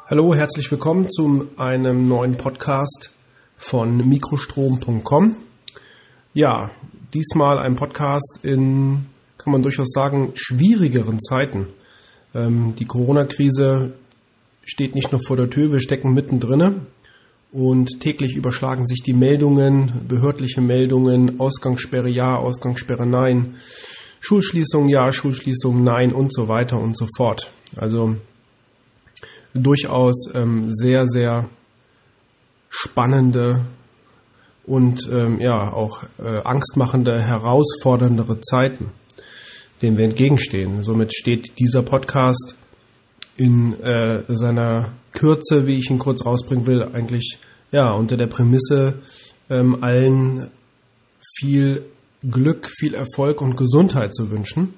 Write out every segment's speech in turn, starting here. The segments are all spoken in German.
Hallo, herzlich willkommen zu einem neuen Podcast von mikrostrom.com. Ja, diesmal ein Podcast in, kann man durchaus sagen, schwierigeren Zeiten. Die Corona-Krise steht nicht nur vor der Tür, wir stecken mittendrin und täglich überschlagen sich die Meldungen, behördliche Meldungen, Ausgangssperre ja, Ausgangssperre nein, Schulschließung ja, Schulschließung nein und so weiter und so fort. Also durchaus sehr, sehr spannende und auch angstmachende, herausforderndere Zeiten, denen wir entgegenstehen. Somit steht dieser Podcast in seiner Kürze, wie ich ihn kurz rausbringen will, eigentlich unter der Prämisse, allen viel Glück, viel Erfolg und Gesundheit zu wünschen.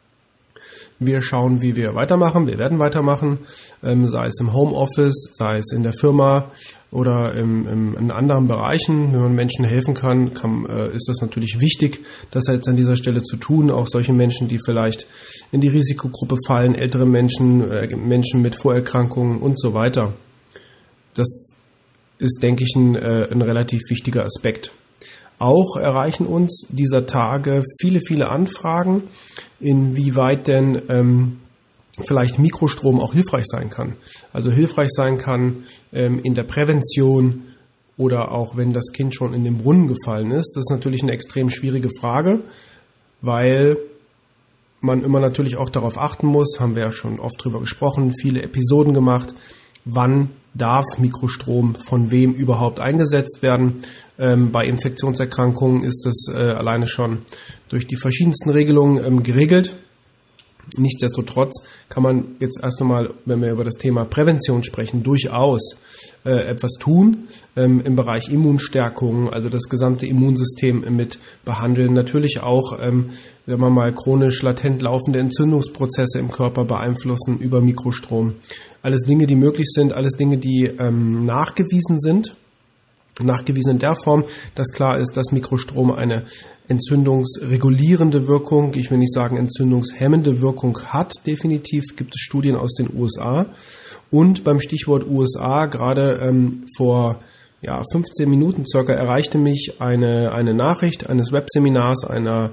Wir schauen, wie wir weitermachen. Wir werden weitermachen, sei es im Homeoffice, sei es in der Firma oder in anderen Bereichen. Wenn man Menschen helfen kann, ist das natürlich wichtig, das jetzt an dieser Stelle zu tun. Auch solche Menschen, die vielleicht in die Risikogruppe fallen, ältere Menschen, Menschen mit Vorerkrankungen und so weiter. Das ist, denke ich, ein relativ wichtiger Aspekt. Auch erreichen uns dieser Tage viele, viele Anfragen, inwieweit denn vielleicht Mikrostrom auch hilfreich sein kann. Also hilfreich sein kann in der Prävention oder auch wenn das Kind schon in den Brunnen gefallen ist. Das ist natürlich eine extrem schwierige Frage, weil man immer natürlich auch darauf achten muss, haben wir ja schon oft drüber gesprochen, viele Episoden gemacht, wann darf Mikrostrom von wem überhaupt eingesetzt werden. Bei Infektionserkrankungen ist es alleine schon durch die verschiedensten Regelungen geregelt. Nichtsdestotrotz kann man jetzt erst einmal, wenn wir über das Thema Prävention sprechen, durchaus etwas tun im Bereich Immunstärkung, also das gesamte Immunsystem mit behandeln. Natürlich auch, wenn man mal chronisch latent laufende Entzündungsprozesse im Körper beeinflussen über Mikrostrom. Alles Dinge, die möglich sind, alles Dinge, die nachgewiesen sind. Nachgewiesen in der Form, dass klar ist, dass Mikrostrom eine entzündungsregulierende Wirkung, ich will nicht sagen entzündungshemmende Wirkung hat. Definitiv gibt es Studien aus den USA. Und beim Stichwort USA, gerade vor 15 Minuten circa, erreichte mich eine Nachricht eines Webseminars einer,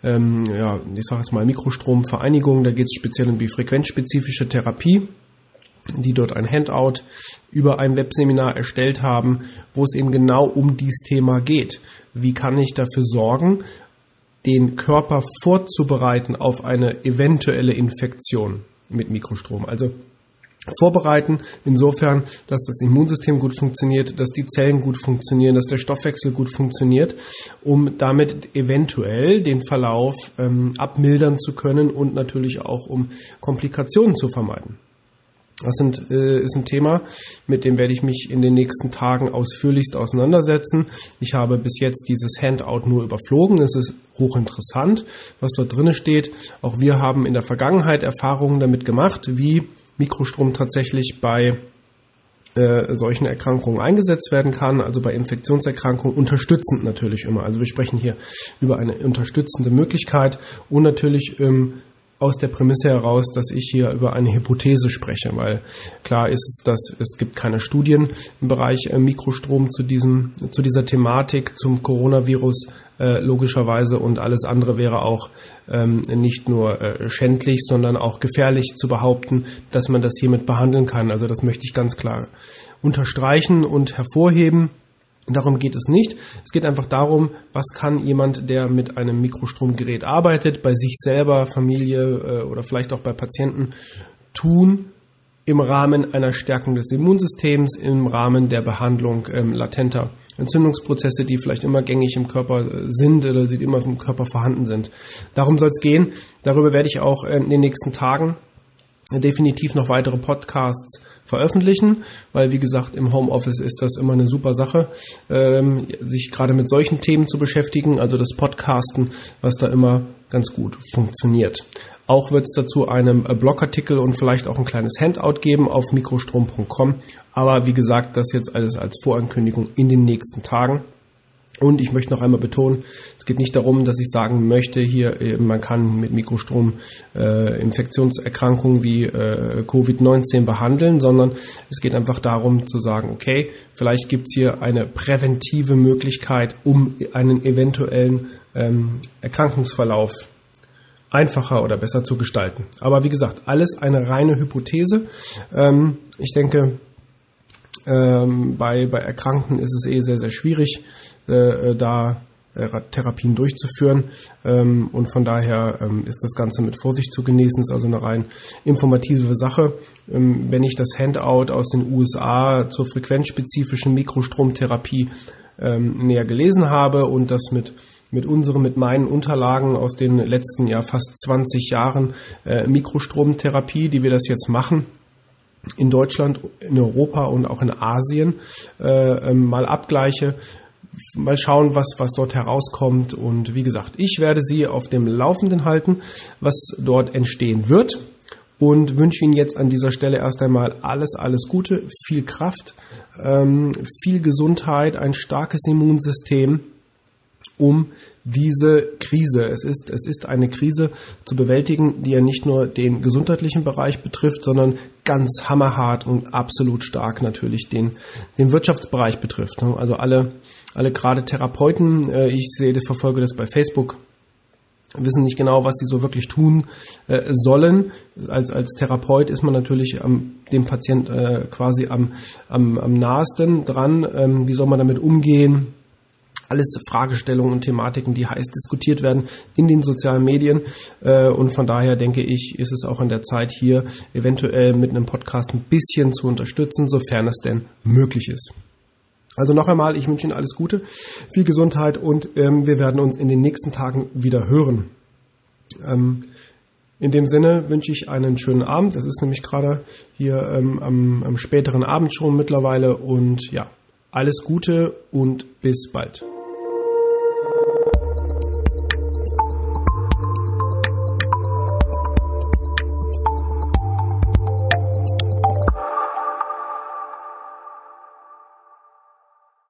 ich sage jetzt mal Mikrostromvereinigung. Da geht es speziell um die frequenzspezifische Therapie, die dort ein Handout über ein Webseminar erstellt haben, wo es eben genau um dieses Thema geht. Wie kann ich dafür sorgen, den Körper vorzubereiten auf eine eventuelle Infektion mit Mikrostrom? Also vorbereiten insofern, dass das Immunsystem gut funktioniert, dass die Zellen gut funktionieren, dass der Stoffwechsel gut funktioniert, um damit eventuell den Verlauf abmildern zu können und natürlich auch um Komplikationen zu vermeiden. Das ist ein Thema, mit dem werde ich mich in den nächsten Tagen ausführlichst auseinandersetzen. Ich habe bis jetzt dieses Handout nur überflogen. Es ist hochinteressant, was dort drin steht. Auch wir haben in der Vergangenheit Erfahrungen damit gemacht, wie Mikrostrom tatsächlich bei solchen Erkrankungen eingesetzt werden kann, also bei Infektionserkrankungen unterstützend natürlich immer. Also wir sprechen hier über eine unterstützende Möglichkeit und natürlich aus der Prämisse heraus, dass ich hier über eine Hypothese spreche, weil klar ist es, dass es gibt keine Studien im Bereich Mikrostrom zu dieser Thematik, zum Coronavirus logischerweise, und alles andere wäre auch nicht nur schändlich, sondern auch gefährlich zu behaupten, dass man das hiermit behandeln kann. Also das möchte ich ganz klar unterstreichen und hervorheben. Darum geht es nicht. Es geht einfach darum, was kann jemand, der mit einem Mikrostromgerät arbeitet, bei sich selber, Familie oder vielleicht auch bei Patienten tun im Rahmen einer Stärkung des Immunsystems, im Rahmen der Behandlung latenter Entzündungsprozesse, die vielleicht immer gängig im Körper sind oder die immer im Körper vorhanden sind. Darum soll es gehen. Darüber werde ich auch in den nächsten Tagen definitiv noch weitere Podcasts veröffentlichen, weil wie gesagt im Homeoffice ist das immer eine super Sache, sich gerade mit solchen Themen zu beschäftigen, also das Podcasten, was da immer ganz gut funktioniert. Auch wird es dazu einen Blogartikel und vielleicht auch ein kleines Handout geben auf mikrostrom.com, aber wie gesagt, das jetzt alles als Vorankündigung in den nächsten Tagen. Und ich möchte noch einmal betonen, es geht nicht darum, dass ich sagen möchte, hier, man kann mit Mikrostrom Infektionserkrankungen wie Covid-19 behandeln, sondern es geht einfach darum zu sagen, okay, vielleicht gibt es hier eine präventive Möglichkeit, um einen eventuellen Erkrankungsverlauf einfacher oder besser zu gestalten. Aber wie gesagt, alles eine reine Hypothese. Ich denke, bei Erkrankten ist es sehr, sehr schwierig, da Therapien durchzuführen. Und von daher ist das Ganze mit Vorsicht zu genießen. Ist also eine rein informative Sache. Wenn ich das Handout aus den USA zur frequenzspezifischen Mikrostromtherapie näher gelesen habe und das mit meinen Unterlagen aus den letzten fast 20 Jahren Mikrostromtherapie, die wir das jetzt machen, in Deutschland, in Europa und auch in Asien, mal abgleiche, mal schauen, was dort herauskommt. Und wie gesagt, ich werde Sie auf dem Laufenden halten, was dort entstehen wird, und wünsche Ihnen jetzt an dieser Stelle erst einmal alles Gute, viel Kraft, viel Gesundheit, ein starkes Immunsystem, um diese Krise, es ist eine Krise zu bewältigen, die ja nicht nur den gesundheitlichen Bereich betrifft, sondern ganz hammerhart und absolut stark natürlich den Wirtschaftsbereich betrifft. Also alle gerade Therapeuten, verfolge das bei Facebook, wissen nicht genau, was sie so wirklich tun sollen. Als Therapeut ist man natürlich dem Patient quasi am nahesten dran. Wie soll man damit umgehen? Alles Fragestellungen und Thematiken, die heiß diskutiert werden in den sozialen Medien. Und von daher denke ich, ist es auch an der Zeit, hier eventuell mit einem Podcast ein bisschen zu unterstützen, sofern es denn möglich ist. Also noch einmal, ich wünsche Ihnen alles Gute, viel Gesundheit, und wir werden uns in den nächsten Tagen wieder hören. In dem Sinne wünsche ich einen schönen Abend. Es ist nämlich gerade hier am späteren Abend schon mittlerweile, und ja, alles Gute und bis bald.